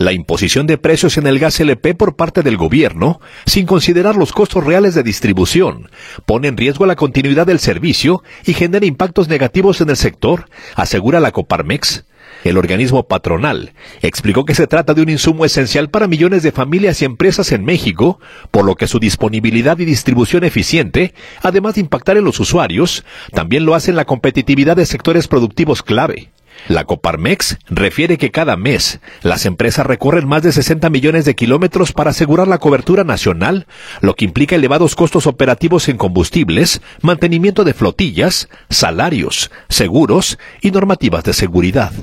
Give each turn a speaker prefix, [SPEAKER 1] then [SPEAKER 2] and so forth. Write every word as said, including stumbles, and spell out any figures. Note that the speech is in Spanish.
[SPEAKER 1] La imposición de precios en el gas L P por parte del gobierno, sin considerar los costos reales de distribución, pone en riesgo la continuidad del servicio y genera impactos negativos en el sector, asegura la Coparmex. El organismo patronal explicó que se trata de un insumo esencial para millones de familias y empresas en México, por lo que su disponibilidad y distribución eficiente, además de impactar en los usuarios, también lo hace en la competitividad de sectores productivos clave. La Coparmex refiere que cada mes las empresas recorren más de sesenta millones de kilómetros para asegurar la cobertura nacional, lo que implica elevados costos operativos en combustibles, mantenimiento de flotillas, salarios, seguros y normativas de seguridad.